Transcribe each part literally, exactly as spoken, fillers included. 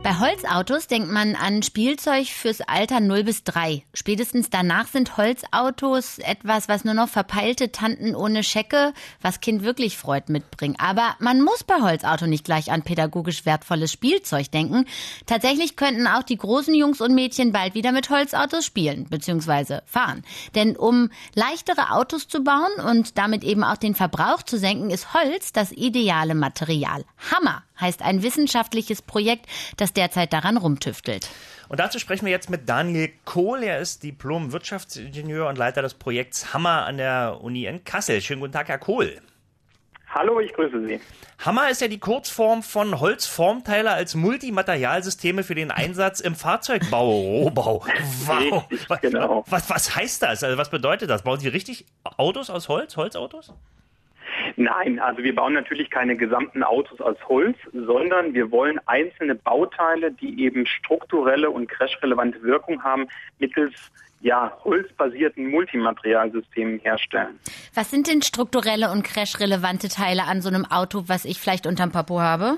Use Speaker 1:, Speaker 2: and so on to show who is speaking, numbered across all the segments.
Speaker 1: Bei Holzautos denkt man an Spielzeug fürs Alter null bis drei. Spätestens danach sind Holzautos etwas, was nur noch verpeilte Tanten ohne Schecke, was Kind wirklich freut, mitbringen. Aber man muss bei Holzauto nicht gleich an pädagogisch wertvolles Spielzeug denken. Tatsächlich könnten auch die großen Jungs und Mädchen bald wieder mit Holzautos spielen bzw. fahren. Denn um leichtere Autos zu bauen und damit eben auch den Verbrauch zu senken, ist Holz das ideale Material. Hammer heißt ein wissenschaftliches Projekt, das derzeit daran rumtüftelt.
Speaker 2: Und dazu sprechen wir jetzt mit Daniel Kohl. Er ist Diplom-Wirtschaftsingenieur und Leiter des Projekts Hammer an der Uni in Kassel. Schönen guten Tag, Herr Kohl.
Speaker 3: Hallo, ich grüße Sie.
Speaker 2: Hammer ist ja die Kurzform von Holzformteile als Multimaterialsysteme für den Einsatz im Fahrzeugbau, Rohbau. Wow.
Speaker 3: Richtig, genau.
Speaker 2: Was, was heißt das? Also was bedeutet das? Bauen Sie richtig Autos aus Holz, Holzautos?
Speaker 3: Nein, also wir bauen natürlich keine gesamten Autos aus Holz, sondern wir wollen einzelne Bauteile, die eben strukturelle und crashrelevante Wirkung haben, mittels ja, holzbasierten Multimaterialsystemen herstellen.
Speaker 1: Was sind denn strukturelle und crashrelevante Teile an so einem Auto, was ich vielleicht unterm Popo habe?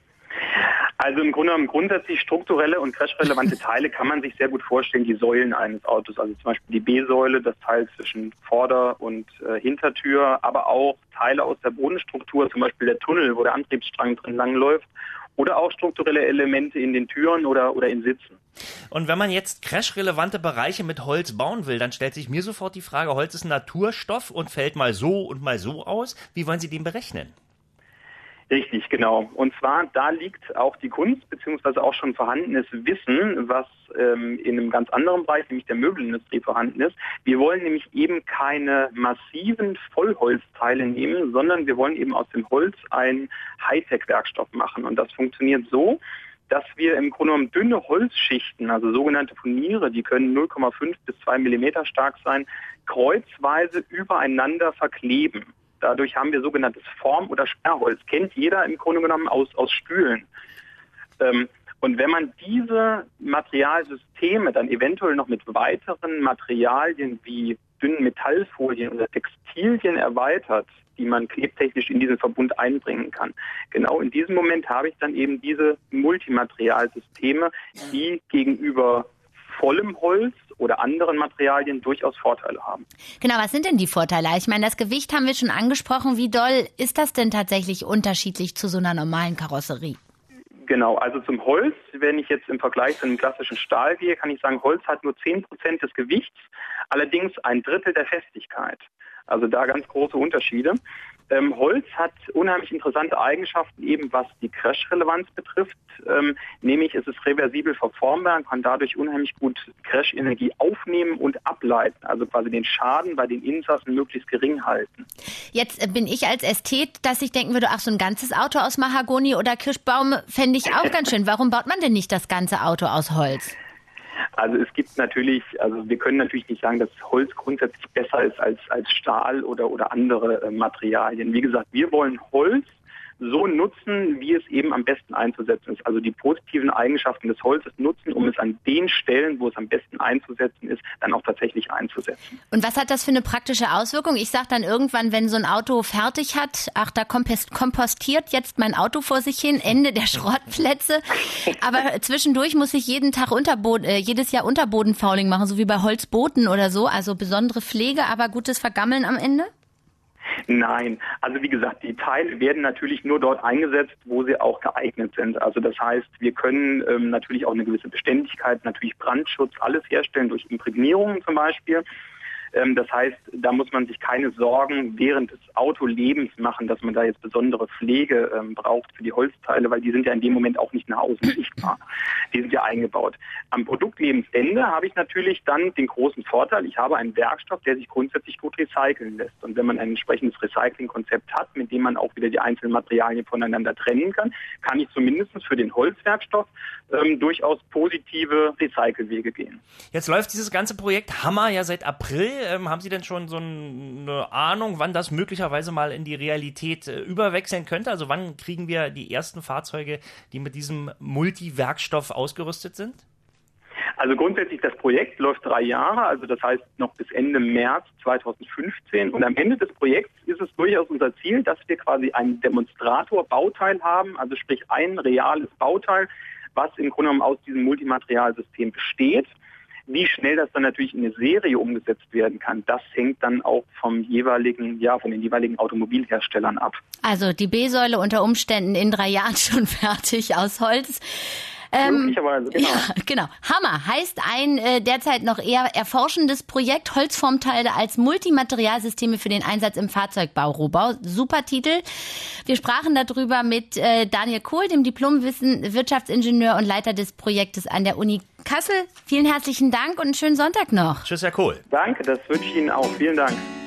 Speaker 3: Also im Grunde genommen grundsätzlich strukturelle und crashrelevante Teile kann man sich sehr gut vorstellen, die Säulen eines Autos. Also zum Beispiel die B-Säule, das Teil zwischen Vorder- und äh, Hintertür, aber auch Teile aus der Bodenstruktur, zum Beispiel der Tunnel, wo der Antriebsstrang drin langläuft, oder auch strukturelle Elemente in den Türen oder, oder in Sitzen.
Speaker 2: Und wenn man jetzt crashrelevante Bereiche mit Holz bauen will, dann stellt sich mir sofort die Frage, Holz ist ein Naturstoff und fällt mal so und mal so aus. Wie wollen Sie den berechnen?
Speaker 3: Richtig, genau. Und zwar, da liegt auch die Kunst, beziehungsweise auch schon vorhandenes Wissen, was ähm, in einem ganz anderen Bereich, nämlich der Möbelindustrie, vorhanden ist. Wir wollen nämlich eben keine massiven Vollholzteile nehmen, sondern wir wollen eben aus dem Holz einen Hightech-Werkstoff machen. Und das funktioniert so, dass wir im Grunde genommen dünne Holzschichten, also sogenannte Furniere, die können null Komma fünf bis zwei Millimeter stark sein, kreuzweise übereinander verkleben. Dadurch haben wir sogenanntes Form- oder Sperrholz. Kennt jeder im Grunde genommen aus, aus Stühlen. Ähm, und wenn man diese Materialsysteme dann eventuell noch mit weiteren Materialien wie dünnen Metallfolien oder Textilien erweitert, die man klebtechnisch in diesen Verbund einbringen kann. Genau in diesem Moment habe ich dann eben diese Multimaterialsysteme, die gegenüber vollem Holz oder anderen Materialien durchaus Vorteile haben.
Speaker 1: Genau, was sind denn die Vorteile? Ich meine, das Gewicht haben wir schon angesprochen. Wie doll ist das denn tatsächlich unterschiedlich zu so einer normalen Karosserie?
Speaker 3: Genau, also zum Holz, wenn ich jetzt im Vergleich zu einem klassischen Stahl gehe, kann ich sagen, Holz hat nur zehn Prozent des Gewichts, allerdings ein Drittel der Festigkeit. Also da ganz große Unterschiede. Ähm, Holz hat unheimlich interessante Eigenschaften, eben was die Crash-Relevanz betrifft. Ähm, nämlich es ist reversibel verformbar und kann dadurch unheimlich gut Crash-Energie aufnehmen und ableiten. Also quasi den Schaden bei den Insassen möglichst gering halten.
Speaker 1: Jetzt bin ich als Ästhet, dass ich denken würde, ach, so ein ganzes Auto aus Mahagoni oder Kirschbaum fände ich auch ganz schön. Warum baut man denn nicht das ganze Auto aus Holz?
Speaker 3: Also es gibt natürlich, also wir können natürlich nicht sagen, dass Holz grundsätzlich besser ist als, als Stahl oder, oder andere äh, Materialien. Wie gesagt, wir wollen Holz so nutzen, wie es eben am besten einzusetzen ist. Also die positiven Eigenschaften des Holzes nutzen, um es an den Stellen, wo es am besten einzusetzen ist, dann auch tatsächlich einzusetzen.
Speaker 1: Und was hat das für eine praktische Auswirkung? Ich sage dann irgendwann, wenn so ein Auto fertig hat, ach, da kompostiert jetzt mein Auto vor sich hin, Ende der Schrottplätze. Aber zwischendurch muss ich jeden Tag Unterboden, äh, jedes Jahr Unterbodenfouling machen, so wie bei Holzbooten oder so. Also besondere Pflege, aber gutes Vergammeln am Ende?
Speaker 3: Nein, also wie gesagt, die Teile werden natürlich nur dort eingesetzt, wo sie auch geeignet sind. Also das heißt, wir können ähm, natürlich auch eine gewisse Beständigkeit, natürlich Brandschutz, alles herstellen durch Imprägnierungen zum Beispiel. Ähm, das heißt, da muss man sich keine Sorgen während des Autolebens machen, dass man da jetzt besondere Pflege ähm, braucht für die Holzteile, weil die sind ja in dem Moment auch nicht nach außen sichtbar. Die sind ja eingebaut. Am Produktlebensende habe ich natürlich dann den großen Vorteil, ich habe einen Werkstoff, der sich grundsätzlich gut recyceln lässt. Und wenn man ein entsprechendes Recyclingkonzept hat, mit dem man auch wieder die einzelnen Materialien voneinander trennen kann, kann ich zumindest für den Holzwerkstoff ähm, durchaus positive Recycelwege gehen.
Speaker 2: Jetzt läuft dieses ganze Projekt Hammer ja seit April. Ähm, haben Sie denn schon so eine Ahnung, wann das möglicherweise mal in die Realität äh, überwechseln könnte? Also wann kriegen wir die ersten Fahrzeuge, die mit diesem Multiwerkstoff ausgerüstet sind?
Speaker 3: Also grundsätzlich, das Projekt läuft drei Jahre, also das heißt noch bis Ende März zweitausendfünfzehn. Und am Ende des Projekts ist es durchaus unser Ziel, dass wir quasi ein Demonstratorbauteil haben, also sprich ein reales Bauteil, was im Grunde genommen aus diesem Multimaterialsystem besteht. Wie schnell das dann natürlich in eine Serie umgesetzt werden kann, das hängt dann auch vom jeweiligen, ja, von den jeweiligen Automobilherstellern ab.
Speaker 1: Also die B-Säule unter Umständen in drei Jahren schon fertig aus Holz. Ähm,
Speaker 3: Möglicherweise, genau.
Speaker 1: Ja, genau. Hammer heißt ein äh, derzeit noch eher erforschendes Projekt, Holzformteile als Multimaterialsysteme für den Einsatz im Fahrzeugbau, Rohbau. Super Titel. Wir sprachen darüber mit äh, Daniel Kohl, dem Diplomwissen Wirtschaftsingenieur und Leiter des Projektes an der Uni Kassel. Vielen herzlichen Dank und einen schönen Sonntag noch.
Speaker 2: Tschüss, Herr Kohl.
Speaker 3: Danke, das wünsche ich Ihnen auch. Vielen Dank.